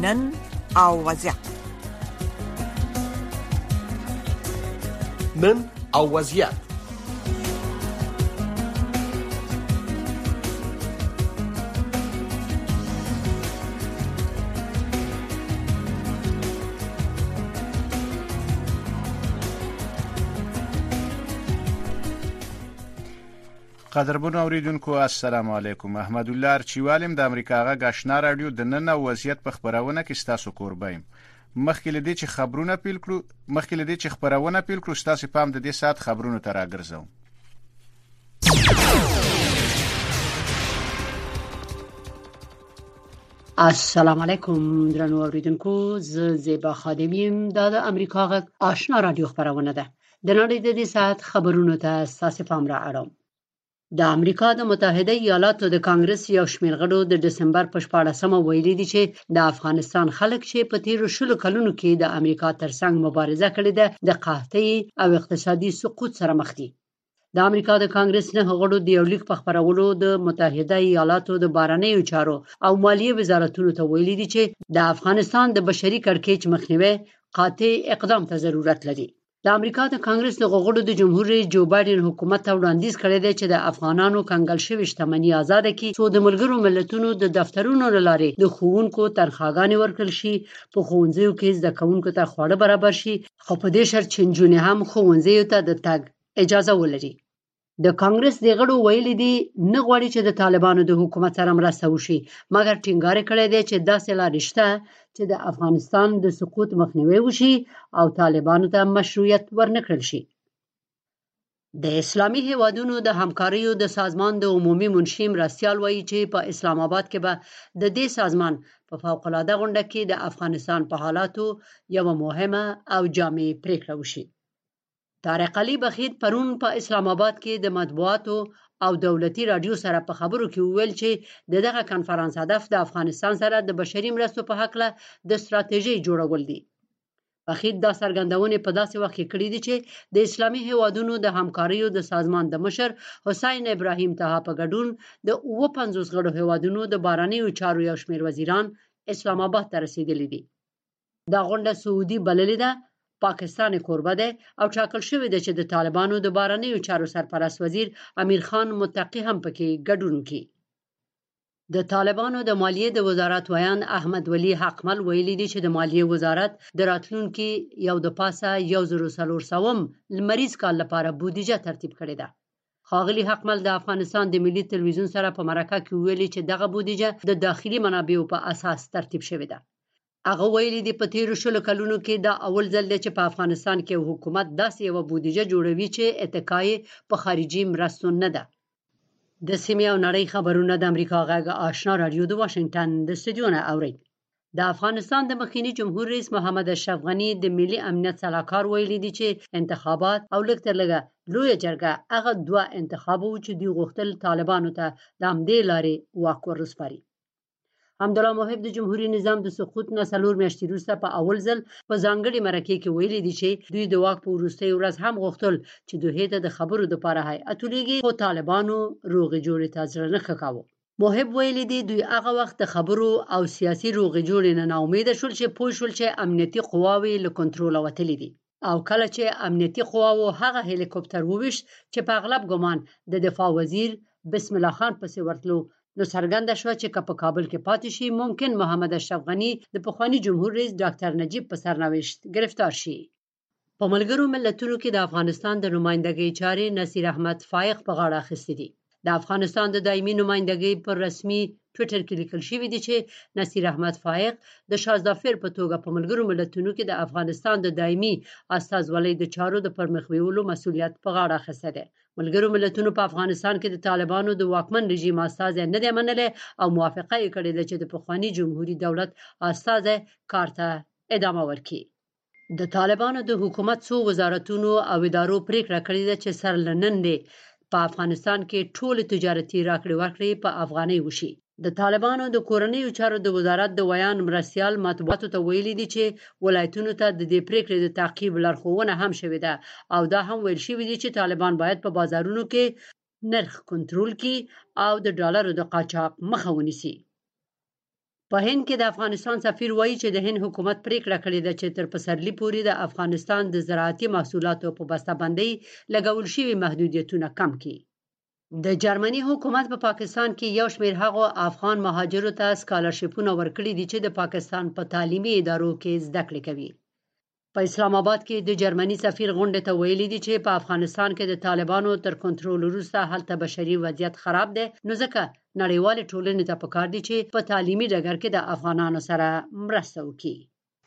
نن او وضعیت. نن او وضعیت. قدرمنو اوریدونکو السلام علیکم. احمد الله ارچیوالم د امریکا غږ آشنا رادیو د نن او وضعیت په خبرونه کې تاسو قربایم. مخکې لدی چې خبرونه پیل کړو تاسو پام د دې سات خبرونو ته راګرځو. السلام علیکم درنو اوریدونکو، زه زیبا خادمیم د امریکا غږ آشنا رادیو خبرونه ده. د نړۍ د دې سات خبرونو ته تاسو پام را اړوم. د امریکا د متحده ایالاتو د کانګرس یو شمېر غړو د دسمبر په 14مه ویلي دي چې د افغانستان خلک چې په تیرو 10 کلونو کې د امریکا ترڅنګ مبارزه کړې ده د قحطۍ او اقتصادي سقوط سره مخ دي. د امریکا د کانګرس نه غړو د یو لیک په خبرولو د متحده ایالاتو د بهرنیو چارو او مالیې وزارتونو ته ویلي دي چې د افغانستان د بشري کړکېچ مخنیوي قاطع اقدام ته ضرورت لري. د امریکا د کانګرس د غړو د جمهور رئیس جو بایدن حکومت ته وړاندیز کړی دی چې د افغانانو کنګل شوی شتمنۍ آزاد کړي، څو د ملګرو ملتونو د دفترونو لارې د ښوونکو تنخواګانې ورکړل شي، په ښوونځیو کې زده کوونکو ته خواړه برابر شي، خو په دې شرط چې نجونې هم ښوونځیو ته د تګ اجازه ولري. د کانګرس د غړو ویلي دي نه غواړي چې د طالبانو د حکومت سره مرسته وشي، مګر ټینګار کړی دی چې داسې لارې شته چې د افغانستان د سقوط مخنیوی وشي او طالبانو ته مشروعیت ورنکړل شي. د اسلامي هیوادونو د همکاریو د سازمان د عمومي منشي مرستیال وایي چې په اسلام آباد کې به د دې سازمان په فوق العاده غونډه کې د افغانستان په حالاتو یو مهمه او جامع پریکړه وشي. طارق علي بخیت پرون په اسلام آباد کې د مطبوعاتو او دولتي رادیو سره په خبرو کې وویل چې دغه کانفرنس هدف د افغانستان سره د بشري مرستو په حق له د ستراتیژي جوړول دي. بخیت دا څرګندونه په داسې وخت کې کړې دي چې د اسلامي هیوادونو د همکاریو د سازمان د مشر حسین ابراهیم طه په ګډون د 50 غړو هیوادونو د بهرنیو چارو یو شمېر وزیران اسلام آباد ته رسیدلي دي. دا غونډه سعودي بللې ده، پاکستان کوربه ده او ټاکل شوی دی چې د طالبانو د بهرنیو چارو سرپرست وزیر امیر خان متقی هم پکې ګډون کوي. د طالبانو د مالیې د وزارت ویان احمد ولی حقمل ویلي دی چې د مالیې وزارت د راتلونکي یو د پاسه 1400 لمریز کال لپاره بودیجه ترتیب کړې ده. ښاغلي حقمل د افغانستان د ملي تلویزیون سره په مرکه کې ویلي چې دغه بودیجه د داخلي منابعو په اساس ترتیب شوې ده. هغه ویلي دی په تیرو 10 کلونو کې دا اول ځل دی چې په افغانستان کې حکومت داسې یو بودیجه جوړوي چې اتکای په خارجي مرستو نه ده. د سیمې او نړۍ خبرونه د امریکا غږ آشنا رادیو د واشنگټن د استودیو نه اوري. د افغانستان د مخکنی جمهور رئیس محمد اشرف غنی د ملي امنیت صلاحکار ویلي دی چې انتخابات او لږ لوی جرګه هغه دوه انتخابو چې دوی غوښتل طالبانو ته د همدې لارې واک ورسپاري. حمدالله محب د جمهوریت نظام د سقوط نه 4 میاشتې وروسته په اول ځل په ځانګړي مرکه کې ویلي دي چې دوی د واک په وروستۍ ورځ هم غوښتل چې دوی ته د خبرو لپاره هیئت ولېږي، خو طالبانو روغې جوړې ته زړه نه ښه کاوه. محب ویلي دي دوی هغه وخت د خبرو او سیاسي روغې جوړې نه ناامیده شول چې پوه شول چې امنیتي قواوې له کنټروله وتلې دي، او کله چې امنیتي قواوو هغه هلیکوپټر وویشت چې په اغلب ګمان د دفاع وزیر بسم الله خان پسې ورتلو، نو څرګنده شوه چې په کابل کې پاتې شي ممکن محمد اشرف غنی د پخوانی جمهور رئیس ډاکټر نجیب په سرنوشت گرفتار شي. په ملګرو ملتونو کې د افغانستان د نمائندګۍ چارې نصیر احمد فائق په غاړه اخیستې دي. د افغانستان د دایمي نمائندګۍ پر رسمي ټویټر کې لیکل شوی دی چې نصیر احمد فائق د شازدافیر په توګه په ملګرو ملتونو کې د افغانستان د دایمي استازولۍ د چارو د پرمخ ویولو مسولیت په غاړه اخیسته دی. ملګرو ملتونو په افغانستان کې د طالبانو د واکمن رژیم استازی نه دی منلی او موافقه یې کړې ده چې د پخوانی جمهوریت دولت استازی کار ته ادامه ورکړي. د طالبانو د حکومت څو وزارتونو او ادارو پریکړه کړې ده چې سر له نن دی په افغانستان کې ټول تجارتي راکړې ورکړې په افغانۍ وشي. د طالبانو د کورنیو چارو د وزارت د ویان مرستیال مطبوعاتو ته ویلي دي چې ولایتونو ته د دې پریکړې د تعقیب لارښوونه هم شوې ده او دا هم ویل شوی دی چې طالبان باید په بازارونو کې نرخ کنټرول کړي او د ډالرو د قاچاق مخه ونیسي. په هند کې د افغانستان سفیر وایي چې د هند حکومت پریکړه کړې ده چې تر پسرلي پورې د افغانستان د زراعتي محصولاتو په بسته‌بندۍ لګول شوي محدودیتونه کم کړي. د جرمني حکومت په پاکستان کې یو شمېر هغو افغان مهاجرو ته سکالرشیپونه ورکړي دي چې د پاکستان په تعلیمي ادارو کې زده کړې کوي. په اسلام آباد کې د جرمني سفیر غونډې ته ویلي دي چې په افغانستان کې د طالبانو تر کنټرول وروسته هلته بشري وضعیت خراب دی، نو ځکه نړیوال ټولنې ته پکار دي چې په تعلیمي ډګر کې د افغانانو سره مرسته وکړي.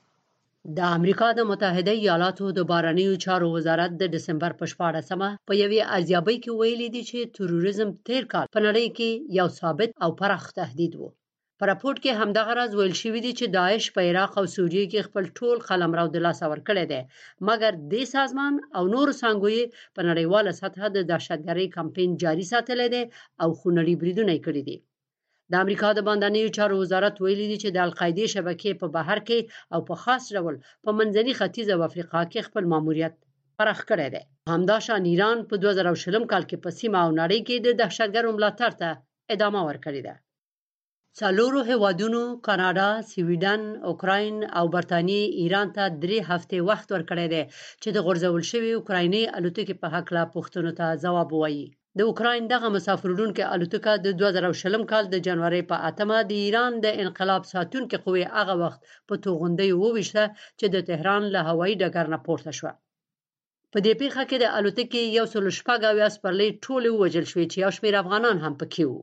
د امریکا د متحده ایالاتو د بهرنیو چارو وزارت د دسمبر په 14مه په یوې ارزیابۍ کې ویلي دي چې تروریزم تیر کال په نړۍ کې یو ثابت او پراخ تهدید و. په راپورټ کې همدغه راز ویل شوی دی چې داعش په عراق او سوریه کې خپل ټول قلمرو د لاسه ورکړی دی، مګر دې سازمان او نور څانګو یې په نړیواله سطحه د دهشتګرۍ کمپاین جاري ساتلی دی او خونړي بریدونه یې کړي دي. د امریکا د بهرنیو چارو وزارت ویلي دی چې د القاعده شبکې په بهر کې او په خاص ډول په منځني ختیځ او افریقا کې خپل ماموریت پراخ کړی دی. همداشان ایران په 2020 کال کې په سیمه او نړۍ کې د دهشتګرو ملاتړ ته ادامه ورکړې ده. څلورو هیوادونو کاناډا، سویډن، اوکراین او برتانیې ایران ته 3 هفتې وخت ورکړی دی چې د غورځول شوي اوکرایني الوتکې په هکله پوښتنو ته ځواب ووایي. د اوکراین دغه مسافروړونکې الوتکه د 2020 کال د جنوري په 8مه د ایران د انقلاب ساتونکو قوې هغه وخت په توغندۍ وویشته چې د تهران له هوایي ډګر نه پورته شوه. په دې پیښه کې د الوتکې 116 سپرلۍ ټولې ووژل شوې چې یو شمېر افغانان هم پکې وو.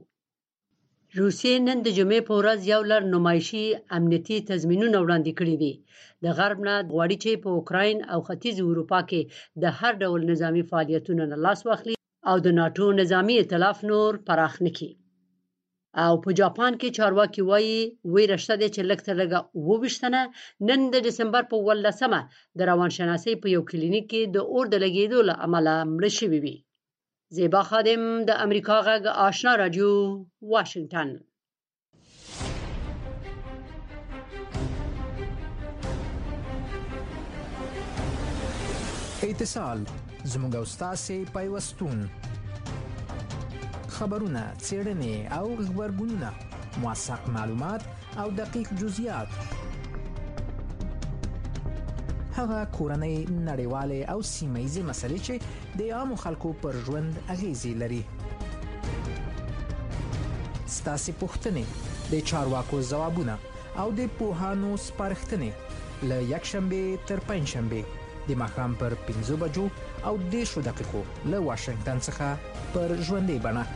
روسیې نن د جمعې په ورځ یو لړ نمایشي امنیتي تضمینونه وړاندې کړي دي. د غرب نه غواړي چې په اوکراین او ختیځ اروپا کې د هر ډول نظامی فعالیتونو نه لاس واخلي او د ناتو نظامی ائتلاف نور پراخ نه کړي. او په جاپان کې چارواکي وایي ویره شته چې لږ تر لږه 22 تنه نن د دسمبر په 18مه د روانشناسۍ په یو کلینیک کې د اور د لګېدو له امله مړه شوي وي. زیبا خادم د امریکا غږ آشنا رادیو، واشنگټن. اتصال زموږ او ستاسې پیوستون، خبرونه، څېړنې او خبرګونونه، موثق معلومات او دقیق جزئیات، هغه کورنۍ، نړیوالې او سیمه ییزې مسلې چې د عامو خلکو پر ژوند اغیزې لري. ستاسې پوښتنې، د چارواکو ځوابونه او د پوهانو سپارښتنې له یکشنبې تر پنجشنبې د ماښام پر 5 بجو او 10 دقیقو له واشنگټن څخه پر ژوندۍ بڼه.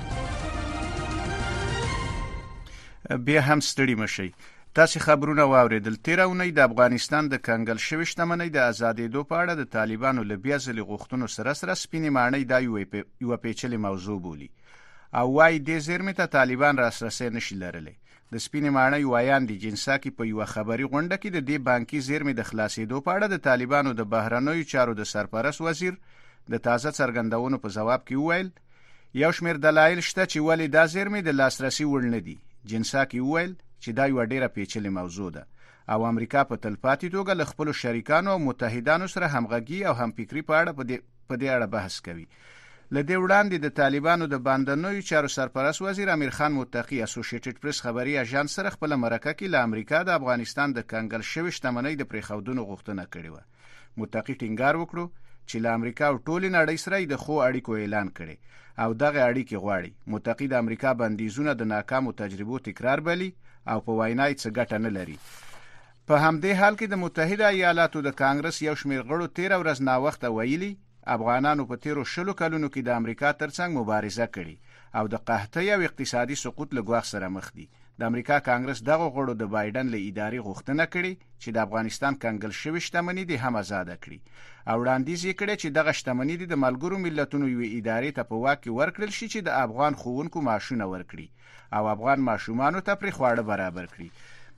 بیا هم ستړي مشئ. تاسې خبرونه واوریدل. تیره اونۍ د افغانستان د کنګل شوې شتمنۍ د آزادېدو په اړه د طالبانو له بیا ځلې غوښتنو سره سپینې ماڼۍ دا یوه پیچلې موضوع بولي او وایي دې زیرمې ته طالبان لاسرسی نشي لرلی. د سپینې ماڼۍ وایان د جنساکي په یوه خبري غونډه کې د دې بانکي زیرمې د خلاصېدو په اړه د طالبانو د بهرنیو چارو د سرپرست وزیر د تازه څرګندونو په ځواب کې وویل یو شمېر دلایل شته چې ولې دا زیرمې د لاسرسي وړ نه دي. جنساکي وویل چې دا یوه ډیره پیچلې موضوع ده او امریکا په تلپاتې توګه له خپلو شریکانو او متحدانو سره همغږي او همفکري په اړه په دې اړه بحث کوي. له دې وړاندې د طالبانو د بهرنیو چارو سرپرست وزیر امیر خان متقي اسوسییټډ پریس خبري اژانس سره خپل مرکه کې له امریکا د افغانستان د کنګل شوې شتمنۍ د پریښودنو غوښتنه کړې وه. متقي ټینګار وکړو چې له امریکا او ټولې نړۍ سره د ښو اړیکو اعلان کړي او دغه اړیکې غواړي. متقي د امریکا بندیزونه د ناکامو تجربو تکرار بلي او په وینا یې څه ګټه نه لري. په همدې حال کې د متحده ایالاتو د کانګرس یو شمېر غړو 13 ورځ ناوخته ویلي افغانانو په تیرو 20 کلونو کې د امریکا ترڅنګ مبارزه کړې او د قحطۍ او اقتصادي سقوط له ګواښ سره مخ دي. د امریکا کانګرس دغه غړو د بایدن له ادارې غوښتنه کړې چې د افغانستان کنګل شوې شتمنۍ دې هم آزاده کړي او وړاندیز یې کړی چې دغه شتمنۍ د ملګرو ملتونو یوې ادارې ته په واک کې ورکړل شي چې د افغان ښوونکو معاشونه ورکړي او افغان ماشومانو ته پرې خواړه برابر کړي.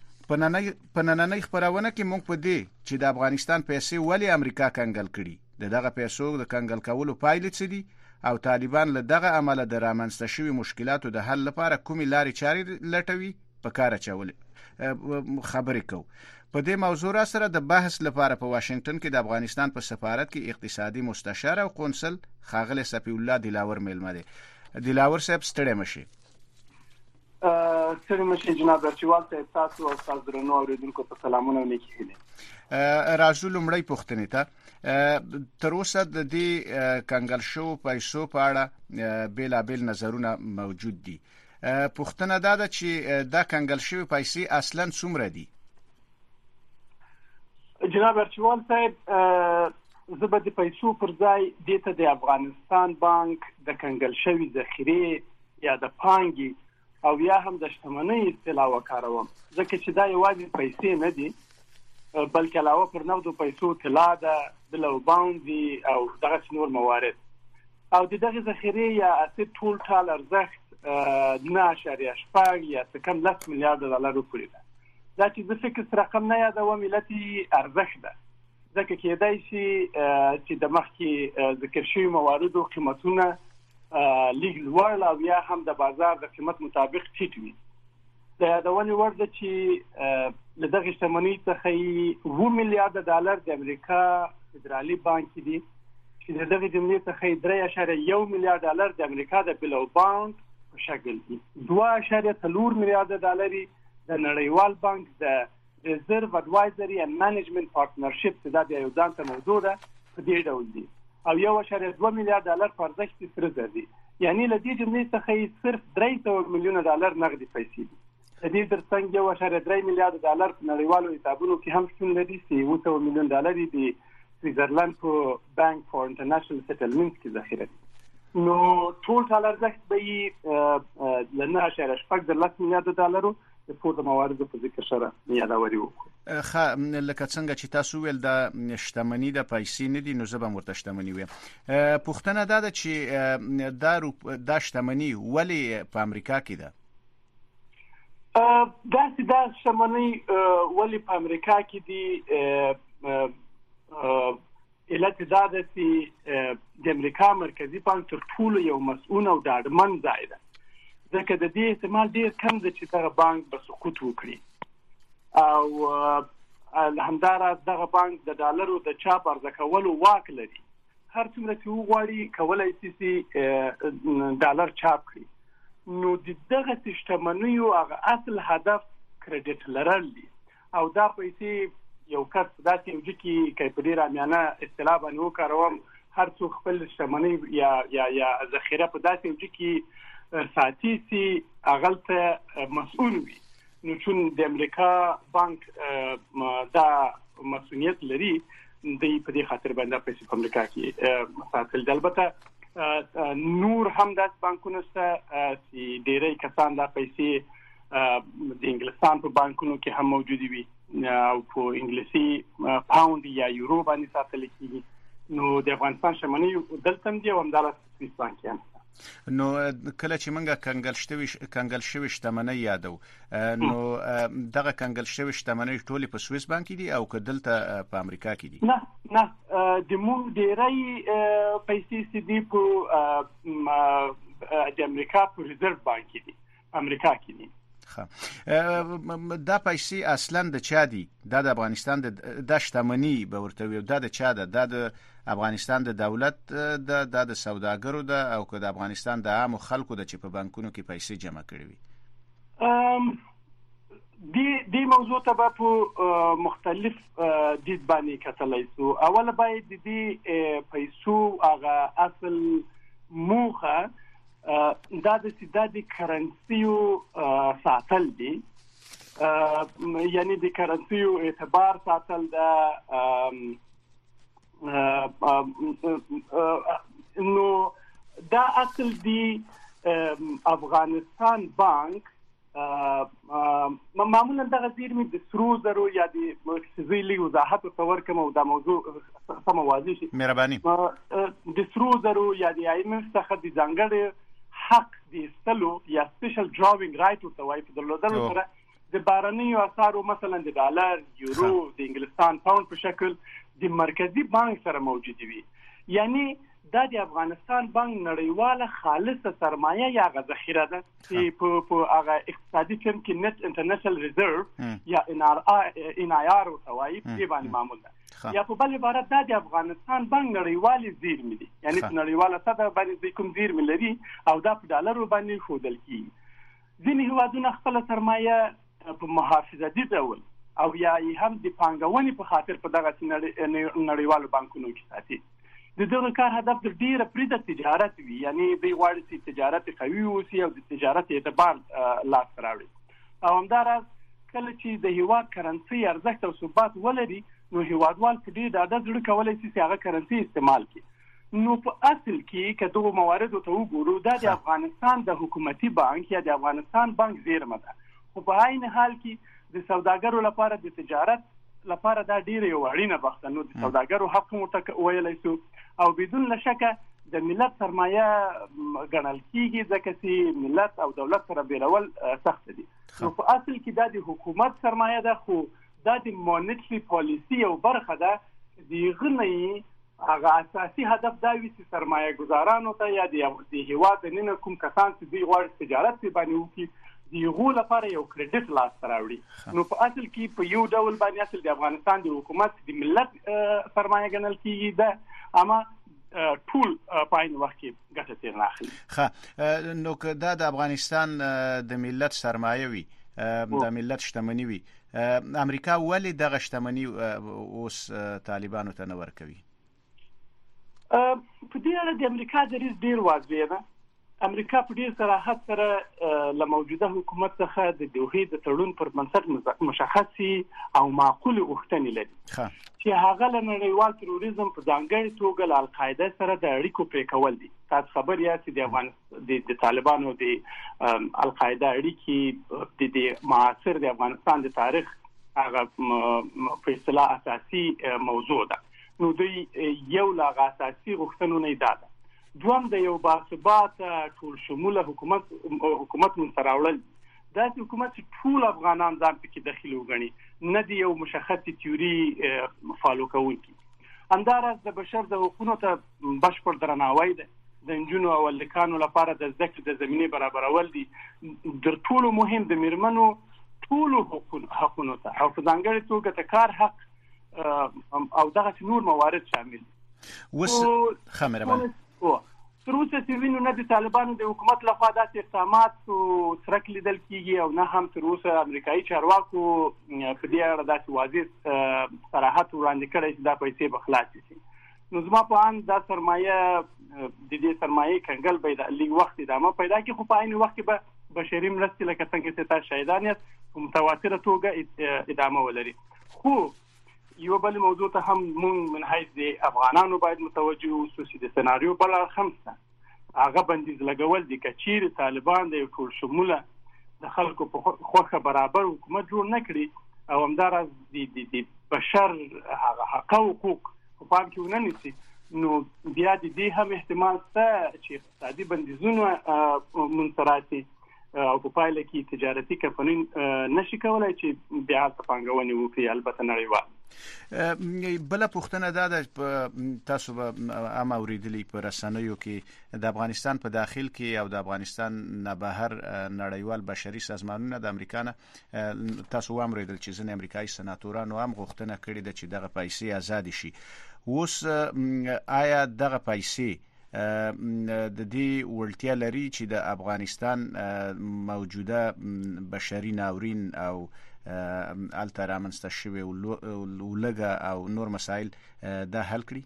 په نننۍ خپرونه کې موږ په دې چې د افغانستان پیسې ولې امریکا کنګل کړي، دغه پیسو د کنګل کولو پایلې څه دي او طالبان له دغه عمله د رامنځته شوي مشکلاتو د حل لپاره کومې لارې چارې لټوي په کار اچولې خبرې کوو. په دې موضوع را سره د بحث لپاره په واشنگټن کې د افغانستان په سفارت کې اقتصادي مستشار او قونسل ښاغلی صفی الله دلاور میلمه دی. دلاور صاحب ستړی مشئ. ستړي مشه جناب رچوال ته تاسو او تاسو درنو اوریدونکو ته سلامونه لیکي هله راځو لومړی پوښتنې ته تر اوسه د دې کنګل شو پیسو په اړه بیلابل نظرونه موجود دي پوښتنه دا ده چې دا کنګل شوی پیسې اصلا څومره دي جناب رچوال صاحب زه به د پیسو پر ځای دته د افغانستان بانک د کنګل شوی ذخیره یا د پانګي او یا هم د شتمنۍ اصطلاح وکاروم ځکه چې دا یوازې پیسې نه دي بلکې علاوه پر نغدو پیسو طلا ده د لو باوندي او دغه نور موارد او د دغه ذخیره یا اسید ټول ارزښت 9.8 یا څه کم 10 میلیارډ ډالر پورې ده دا چې د فکر رقم نه یادوم ملتي ارزښت ده ځکه کېدای شي چې د مخکې ذکر شوی مواردو قیمتونه لیګ لوړ او یا هم د بازار د قیمت مطابق ټیټ وي د یادونې وړ ده چې له دغه شتمنۍ څخه 2 میلیارډ ډالر د امریکا فدرالي بانک دي چې دغه جملې څخه 3.1 میلیارډ ډالر د امریکا د بلو باوند په شکل دي 2.4 میلیارډ ډالر د نړیوال بانک د ریزرو اډوایزري اند منیجمنت پارټنرشپ چې دا د یو ځانته موضوع ده په دې ډول دي او 1.2 میلیارډ ډالر په ارزښت سره دي یعنی له دې جملې څخه صرف 300 میلیونه ډالر نغدي پیسې دي د دې ترڅنګ 1.3 میلیارډ ډالر په نړیوالو حسابونو کې هم شتون لري چې 100 میلیون ډالر دي سویټزرلند په بانک فور انټرنیشنل سیټلمنټ کې ذخیره دي نو ټول ارزښت به ل 9.8 میلیارډ ډالر د پورته مواردو په ذکر سره یادوري وکړو لکه څنګه چې تاسو ویل د شتمنۍ د پیسې نه دي نو زه به مرته شتمنۍ ویم پوښتنه دا ده چې دا شتمنۍ ولی په امریکا کې ده دا شتمنۍ ولی په امریکا کې دي علت دا ده چې د امریکا مرکزی بانک تر ټولو یو مسؤل او ډاډمن ځای ده ځکه د دې احتمال ډیر کم دی چې دغه بانک به سقوط وکړي او همداراز دغه بانک د ډالرو د چاپ ارزه کولو واک لري هر څومره چې وغواړي کولای شي ډالر چاپ کړي نو دغه شتمنیو هغه اصل هدف کریډټ لرل دي او دا پیسې یو کس داسې یو ځکه کې په ډیر عامیانه اصطلاح باندې وکاروم هر څوک خپل شتمنۍ یا ذخیره په داسې یو ځکه ساتي سي اغلته مسؤل وي نو چې د امریکا بانک دا مسؤلیت لري د په دې خاطر باندې پیسې په امریکا کې ساتل البته نور هم د بانکونو سره چې ډېری کسان دا پیسې د انګلستان په بانکونو کې هم موجود وي او په انګلیسي پاوند یا یورو باندې ساتل کېږي نو د افغانستان شتمنۍ دلته دی او همدارس سویس بانک هم نو کله چې موږ کنګل شوی شتمنۍ یادو نو دغه کنګل شوی شتمنۍ ټولې په سویس بانک کې دي او که دلته په امریکا کې دي نه د موږ ډېری پیسې چې دي په د امریکا په ریزرو بانک کې دي امریکا کې دي دا پیسې اصلا د چا دي د افغانستان د شتمنۍ به ورته وي دا د چا ده د افغانستان د دولت د سوداګرو ده او که د افغانستان د عامو خلکو ده چې په بانکونو کې پیسې جمع کړي وي دې موضوع ته به په مختلف دید باندې کتلای شو اول باید د دې پیسو هغه اصل موخه دا د کرنسیو ساتل دي یعنی د کرنسیو اعتبار ساتل ده نو دا اصل دی افغانستان بانک معمولا دغه زیرمې د سرو زرو یا د مرکزي لیګ وضاحت ورته کوم او دا موضوع سم واضح شي مهرباني د سرو زرو یا د IMF څخه د ځانګړي حق د استلو یا سپیشل ډراوینګ رائټ ورته وایي په درلودلو سره د بارنیو اسعارو مثلا د ډالر یورو د انګلستان پاوند په شکل د مرکزی بانک سره موجود وي یعنی دا د افغانستان بانک نړیواله خالصه سرمایه یا ذخیره ده چې په هغه اقتصادي ټرم کې نت انټرنیشنل ریزرو یا NIR وتوایي په باندې معمول ده یا په بل عبارت دا د افغانستان بانک نړیوالي زیرمې دي یعنی په نړیواله سطح باندې کوم زیرمې لري او دا په ډالرو باندې ښودل کیږي ځینې هیوادونه خپل سرمایه په محافظتي ډول او یا هم د پانګونې په خاطر په دغه نړیوالو بانکونو کې ساتي. د دغه کار هدف د ډیره پریده تجارت وي، یعنی دوی غواړي چې تجارت قوي اوسي او د تجارت اعتبار لاس راوړي. او همداراز کله چې د هیواد کرنسي ارزښت او ثبات ولري نو هیوادوال په دې ډاډه زړه کولی شي چې هغه کرنسي استعمال کړي. نو په اصل کې که دغو مواردو ته وګورو دا د افغانستان د حکومتي بانک یا د افغانستان بانک زیرمه ده، خو په عین حال کې د سوداګرو لپاره د تجارت لپاره دا ډیره یو اړینه بحث. نو د سوداګرو حق ورته ویلی شو او بدون لشکه د ملت سرمایه ګڼل کیږي ځکه چې ملت او دولت سره بیلول سخت دي. نو په اصل کې دا د حکومت سرمایه ده، خو دا د مانیټري پالیسي یو برخه ده. د غنی هغه اساسي هدف دا وي چې سرمایه ګزارانو ته یا د هیواد دننه کوم کسان چې دوی غواړي تجارت باندې وکړي د هغو لپاره یو کریډټ لاس راوړي. نو په اصل کې په یو ډول باندې اصل د افغانستان د حکومت د ملت سرمایه ګڼل کیږي ده، اما ټول په عین وخت کې ګټه ترې نه اخلي. نو که دا د افغانستان د ملت سرمایه وي، د ملت شتمني وي، امریکا ولې دغه شتمني اوس طالبانو ته نه ورکوي؟ په دې اړه د امریکا دریځ ډیر واضح ده. امریکا په ډیر صراحت سره له موجوده حکومت څخه د دوحې د تړون پر بنسټ مشخصې او معقولې غوښتنې لري چې هغه له نړیوال تروریزم په ځانګړې توګه له القاعده سره د اړیکو پرې کول دي. تاسو خبر یاست د طالبانو د القاعده اړیکې د معاصر د افغانستان د تاریخ هغه په اصطلاح اساسي موضوع ده. نو دوی یو لا اساسي غوښتنونه ده. دوم د یو باثبات ټول شموله حکومت منتراوړل. دا حکومت چې ټول افغانان ځان پکې داخلي وګڼي، نه دی یو مشخص تیوري فالو کوونکی. همداراز د بشر د حقوقو ته بشپړ درناوی ده. د نجونو او هلکانو لپاره د زده کړې د زمینې برابرول دي. تر ټولو مهم د میرمنو ټولو حقونو ته او په ځانګړې توګه د کار حق او دغه نور موارد شامل دي. اوس خمره تر اوسه چې وینو نه د طالبانو د حکومت لخوا داسې اقدامات څرک لیدل کیږي او نه هم تر اوسه امریکایي چارواکو په دې اړه داسې واضح صراحت وړاندې کړی چې دا پیسې به خلاصې شي. نو زما په اند دا سرمایه د دې سرمایې کنګل به د لږ وخت ادامه پیدا کړي، خو په عین وخت کې به بشري مرستې لکه څنګه چې تاسو شاهدان یاست په متواتره توګه ادامه ولري. خو یو بل موضوع ته هم مونږ من حیث د افغانانو باید متوجه اوسو چې د سناریو بل اړخ هم شته. هغه بندیز لګول دي که چیرې طالبان د یو ټول شموله د خلکو په خوښه برابر حکومت جوړ نه کړي او همداراز د بشر هغه حق او حقوق په پام کې ونه نیسي، نو بیا د دې هم احتمال شته چې اقتصادي بندیزونه منصراتي او په پایله کې تجارتي کمپنۍ نشي کولای چې بیا پانګونې وکړي، البته نړیوال. بله پوښتنه دا ده، تاسو به هم اوریدلی په رسنیو کې د افغانستان په داخل کې او د افغانستان نه بهر نړیوال بشري سازمانونه د امریکا نه تاسو هم اوریدل چې ځینې امریکایي سناتورانو هم غوښتنه کړې ده چې دغه پیسې آزاد شي. اوس آیا دغه پیسې د دې وړتیا لري چې د افغانستان موجوده بشري ناورین او الته رامنځته شوی ولږه او نور مسایل دا حل کړي؟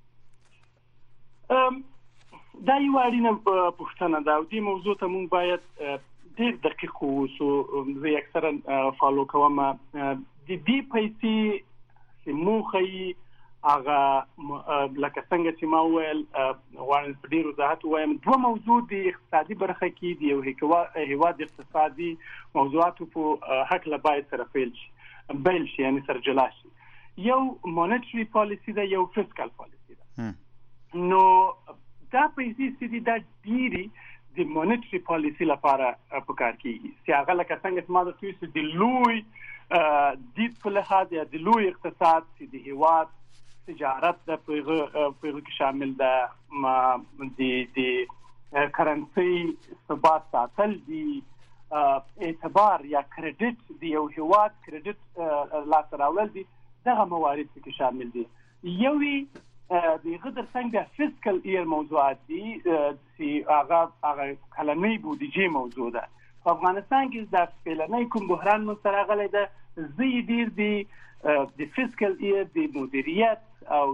دا یو اړینه پوښتنه ده او دې موضوع ته موږ باید ډېر دقیق واوسو. زه اکثرا فالو کوم د دې پیسې چې موخه یې هغه لکه څنګه چې ما وویل غواړم په ډېر وضاحت ووایم، دوه موضوع د اقتصادي برخه کې د یو هیواد اقتصادي موضوعاتو په هکله باید سره بیل شي یعنی سره جلا شي. یو مانیټري پالیسي ده، یو فسکل پالیسي ده. نو دا پیسې چې دي دا ډېرې د مانیټري پالیسي لپاره په کار کېږي چې هغه لکه څنګه چې ما درته وویل د لوی دید په لحاظ یا د لوی اقتصاد چې د هیواد تجارت د پیغه کې شامل ده، د کرنسي ثبات ساتل دي، اعتبار یا کریډټ د یو هیواد کریډټ لاسته راوړل دي، دغه موارد کې شامل دي. یوې دغه در څنګه فسکل ایر موضوعات دي چې هغه کلنۍ بودیجې موضوع ده. په افغانستان کې د فعلنۍ کوم بحران مستراغلی ده زی ډیر دی د فیسکل ایر د مدیریت او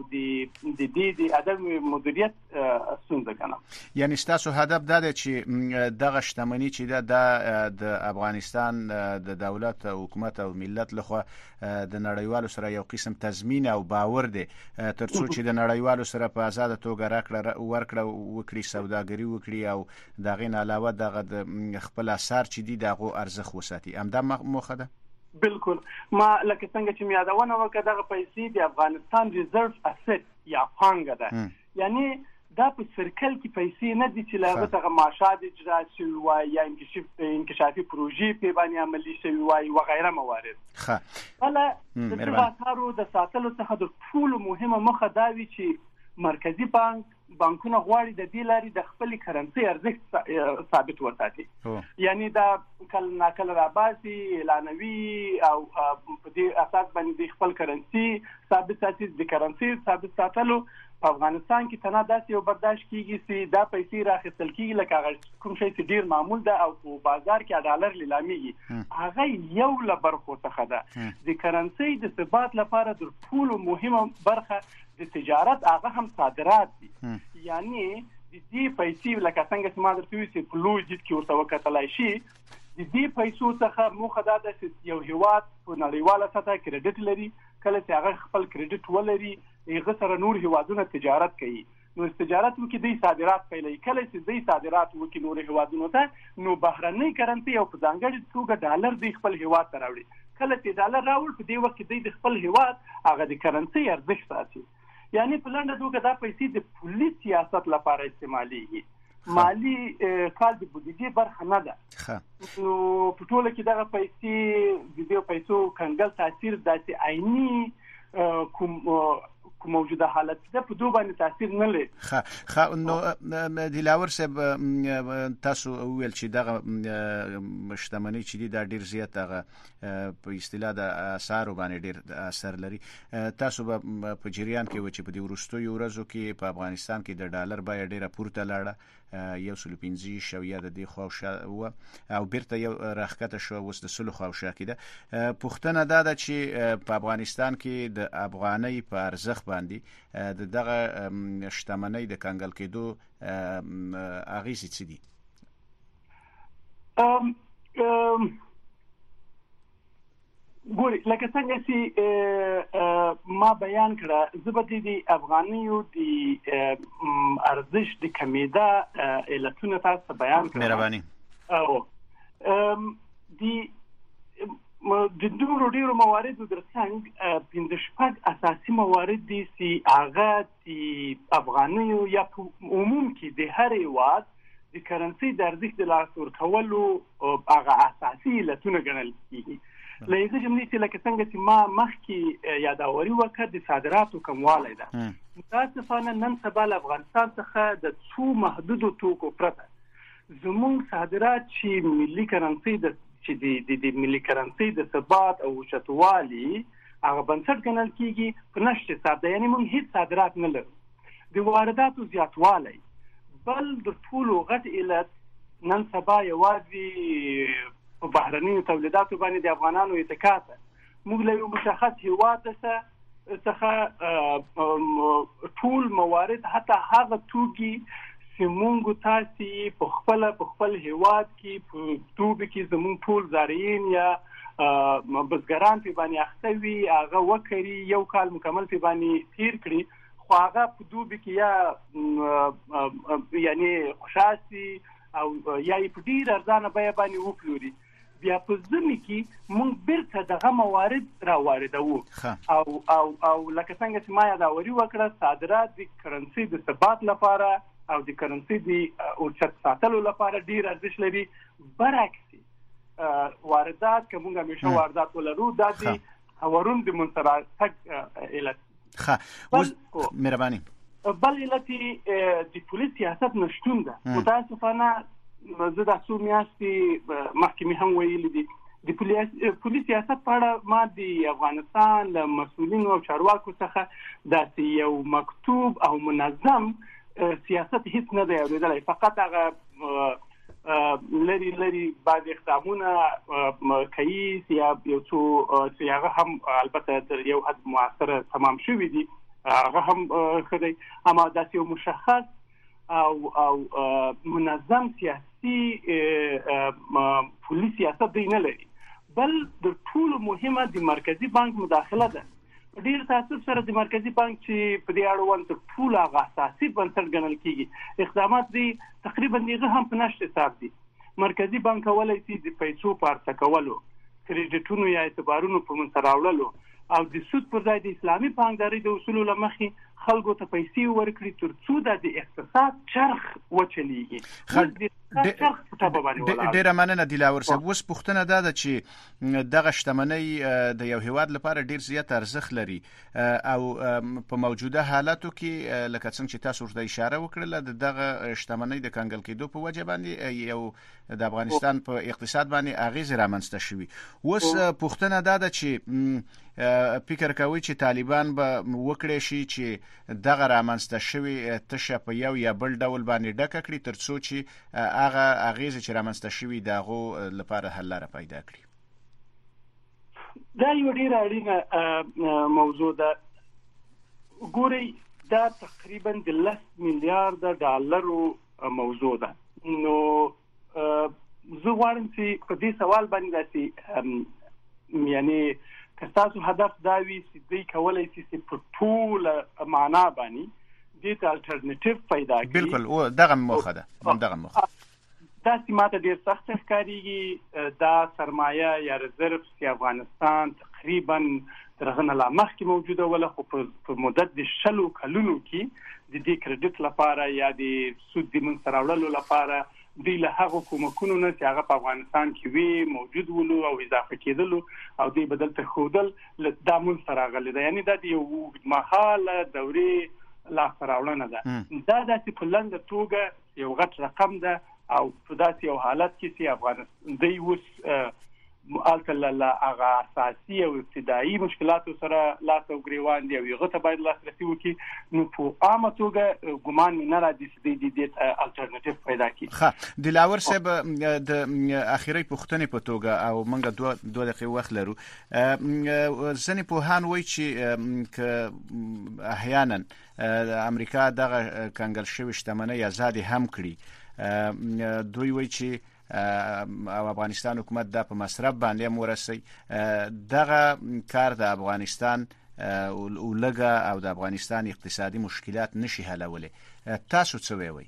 د عدم مدیریت ستونزه کنه. یعنی تاسو هدف دا دی چې دغه شتمنۍ چې د افغانستان د دولت حکومت او ملت لخوا د نړیوالو سره یو قسم تضمین او باور دی ترڅو چې د نړیوالو سره په آزاد توګه راکړه ورکړه وکړي سوداګري وکړي او دغه نه علاوه دغه خپل اثر چې دی دغه ارزښت وساتي. همدا موخه ده. بالکل ما لکه څنګه چې می یادونه وکړه دغه پیسې د افغانستان ریزرو اسټ یا پانګه ده. یعنی دا په سرکل کې پیسې نه دي چې له هغه معاشات اجرا شي وای یا انکشافي پروژې په باندې عملي شي وای و غیره موارد. بل د ثباتارو د ساتلو څخه د ټول مهمه مخه دا وی چې مرکزی بانکونه غواړي د دې لاري د خپل کرنسي ارزښت ثابت وساتي. یعنی دا کله ناکله راباسي اعلانوي او په دې اساس باندې خپل کرنسي ثابت ساتي. د کرنسي ثابت ساتلو په افغانستان کې تنه داسې یو برداشت کیږي چې دا پیسې راخستل کیږي لکه کوم شی چې ډیر معمول ده او په بازار کې ډالر لیلامیږي هغه یو لبرخو څخه ده. د کرنسي د ثبات لپاره د ټول مهمه برخه د تجارت هغه هم صادرات دي. یعنی د دې پیسې لکه څنګه چې ما درته ویل چې په لوی جد کې ورته وکتلای شي د دې پیسو څخه موخه دا ده چې یو هیواد په نړیواله سطح کریډټ لري کله چې هغه خپل کریډټ ولري هغه سره نور هیوادونه تجارت کوي. نو تجارت وکړي د صادرات پیلې کله چې د صادرات وکړي نور هیوادونو ته نو بهرنۍ کرنسي او په ځانګړي توګه ډالر د خپل هیواد ته راوړي. کله چې ډالر راوړ په دې وخت کې د خپل هیواد هغه د کرنسي ارزښت ساتي. یعنی په لنډه توګه دا پیسې د پولیس سیاست لپاره استعمالېږي. مالی کال د بودیجې برخه نه ده. نو په ټوله کې دغه پیسې د دې پیسو کنګل تاثیر داسې عیني کوم موجوده حالت ده په دوه باندې تاثیر نه لري. نو د لاور صاحب تاسو ویل چې دغه شتمنۍ چې دی دا ډیر زیات هغه په اصطلاح د اثر باندې ډیر اثر لري. تاسو په جریان کې و چې په دې وروستیو ورځو کې په افغانستان کې د ډالر بیه ډیره پورته لاړه 1.15 شویه د دې خواوشا او بیرته یو راښکته شو اوس د سلو خواوشا کې ده. پوښتنه دا ده چې په افغانستان کې د افغانۍ په ارزښت باندې د دغه شتمنۍ د کنګل کېدو اغیزې څه دي؟ ګوري لکه څنګه چې ما بیان کړه زه به د افغانیو د ارزښت د کمیده علتونه تاسو بیان کړم. مهرباني. د دومره ډیرو مواردو ترڅنګ 15 اساسي موارد دي چې هغه د افغانیو یا په عموم کې د هر هیواد د کرنسي د ارزښت د لاسته ورکولو هغه اساسي علتونه ګڼل کېږي. لکه جملې چې لکه څنګه چې ما مخکې یاداوري وکړه د صادراتو کموالی ده. متاسفانه نن سبا له افغانستان څخه د څو محدودو توکو پرته زموږ صادرات چې ملي کرنسي د ملي کرنسي د ثبات او اوچتوالي هغه بنسټ ګڼل کېږي په نشته حساب ده. یعنی موږ هیڅ صادرات نه لرو. د وارداتو زیاتوالی بل د ټولو غټ علت نن سبا یوازې په بهرنیو تولیداتو باندې د افغانانو اتکا ده. موږ له یو مشخص هیواد څخه ټول موارد حتی هغه توکي چې موږ تاسو په خپل هیواد کې په توبه کې زموږ ټول زارعین یا بزګران په باندې اخته وي هغه وکړي یو کال مکمل په باندې تیر کړي خو هغه په دوبه کې یا یعنی خوشاسي او یا په ډیر ارزانه بیه باندې وپلوري بیا په ځمې کې موږ بیرته دغه موارد راواردوو او لکه څنګه چې ما یاداوري وکړه صادرات د کرنسي د ثبات لپاره او د کرنسي د اوچت ساتلو لپاره ډیر ارزښت لري. برعکس واردات که موږ همیشه واردات ولرو دا د هورون د منصراتک علت. مهرباني. بل علت د پولیس سیاست نشتون ده. متاسفانه زه د څو میاشتې محکمې هم ویلي دي د پولیس سیاست په اړه ما د افغانستان له مسؤلینو او چارواکو څخه داسې یو مکتوب او منظم سیاست هیڅ نه دی اورېدلی. فقط هغه لري بعض اقدامونه کوي یا یو څو هغه هم البته تر یو حد موثر تمام شوی دي هغه هم خدای اما داسې یو مشخص او منظم سیاسي پولیس سیاست دی نه لري بل د ټولو مهمه د مرکزی بانک مداخله ده ډیر تاسو سره د مرکزی بانک چې په دې اړوند ټول هغه اساسي بنسټ ګڼل کیږي اقدامات دي تقریبا دغه هم په نشته حساب دي مرکزی بانک ولای سي د پیسو پارڅ کولو کریډټونو یا اعتبارونو په منځراوړلو او د سود پر ځای د اسلامي بانکداري د اصولو لمخې خلکو ته پیسې ورکړي ترڅو د اقتصاد چرخ وچلیږي ډیره مننه دلاور صاحب اوس پوښتنه ده چې دغه شتمنۍ د یو هیواد لپاره ډیر زیات ارزښت لري او په موجوده حالاتو کې لکه څنګه چې تاسو ورته اشاره وکړه دغه شتمنۍ د کنګل کېدو په وجه باندې یو د افغانستان په اقتصاد باندې اغیز رامنځته شوی اوس پوښتنه ده چې فکر کوي چې طالبان به وکړي شي چې دغه رامنځته شوی تشه په یو یا بل ډول باندې ډکه کړي ترڅو چې هغه اغیز چې رامنځته شوی دغه لپاره حل لاره پیدا کړي دا یو ډیر اړینه موضوع ده ګوري دا تقریبا د 10 میلیارډ ډالرو موضوع ده نو زه غواړم چې په دې سوال باندې داسې یعنی که تاسو هدف دا وي چې دوی کولای شي چې په ټول معنا باندې دې ته الټرنیټیو پیدا کړي بالکل او دغه موخه ده دا سیماته ډیر سخت ښکاریږي دا سرمایه یا رزرو چې افغانستان تقریبا ترغه لا مخکې موجوده ولا خو په مدت د 10 کلونو کې د دې کریډټ لپاره یا د سود د منځراوړلو لپاره دی له هغه کومکونو نه چې هغه په افغانستان کې وی موجود ولو او اضافه کېدلو او دی بدل ته خودل د منځ راغلی دا یعنی د یو مهاله دورې لا راوړنه ده دا د پلان د توګه یو غټ رقم ده او په داسې یو حالت کې چې افغانستان دی اوس الکل هغه اساسي او ابتدایي مشکلات سره لاس او ګریوان دی او هغه ته باید لاسرسي وکړي نو په عامه توګه ګمان نه راځي چې د الټرنیټیو پیدا کړي ښه دلاور صاحب د اخیری پوښتنې په توګه او موږ 2 دقیقې وخت لرو ځنې پوهان وایي چې احیانا د امریکا دغه کنګل شوی شتمنۍ آزادي هم کړي دوی وایي چې او افغانستان حکومت د په مصرف باندې مورسي دغه کار د افغانستان ولګه او د افغانستان اقتصادي مشکلات نشي حلولی تاسو څه وایي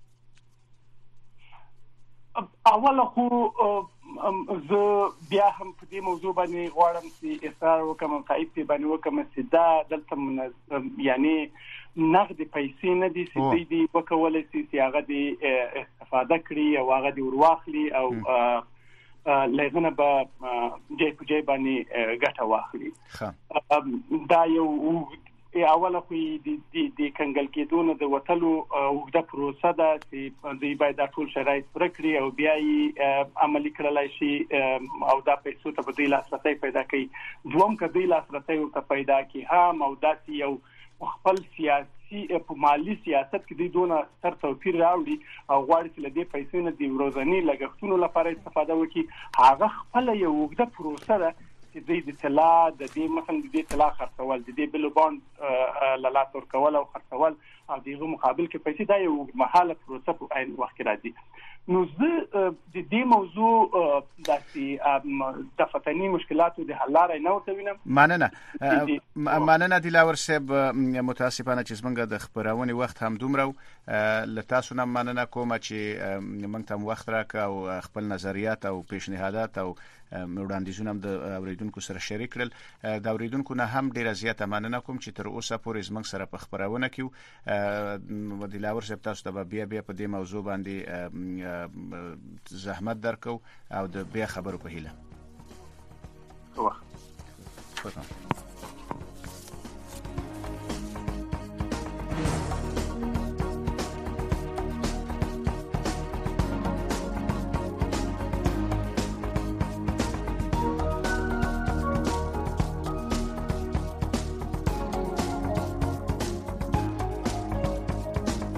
اوله خو زه بیا هم په دې موضوع باندې غواړم چې اصرار وکم قایب باندې وکم چې دا دلته یعنی نقد پیسې نه دي چې دې وکولای شي چې هغه دې استفاده کړي او هغه دې ورواخلي او لغنه به جې باندې ګټه واخلي دا یو اوله خو د کنګل کېدون د وټلو وګړه پروسه ده چې دوی باید ټول شرایط پوره کړي او بیا یې عملي کړلای شي او دا پیسو ته بدیل لاسرسي پیدا کړي دوم کدی لاسرسي ته پیدا کړي هم او داسې یو خپل سیاسي په مالی سیاست کې د دونه تر توپیر راوړي او غواړي چې لدې پیسې نه د ورځنی لګښتونو لپاره استفاده وکړي هغه خپل یو وګړه پروسه ده چې د طلا د دې مثلا د طلا خرڅول د دې بل باند لاله تور کول او خرڅول او دغه مقابل کې پیسې دا یو محاله پروسه په عین وخت کې راځي نو زه د دې موضوع د فتنی مشکلاتو د حل لارې نه ورته وینم مننه دلاور صاحب متاسفانه چې څنګه د خبرونه وخت هم دومره لتاسو نه مننه کوم چې موږ ته وخت راکړ او خپل نظریات او پیشنهادات او وړاندیزونه د اوریدونکو سره شریک کړل د اوریدونکو نه هم ډیره زیاته مننه کوم چې تر اوسه پورې زموږ سره په خبرونه کې دلاور صاحب تاسو ته بیا په دې موضوع باندې زحمت درکو او د بیا خبرو په هیله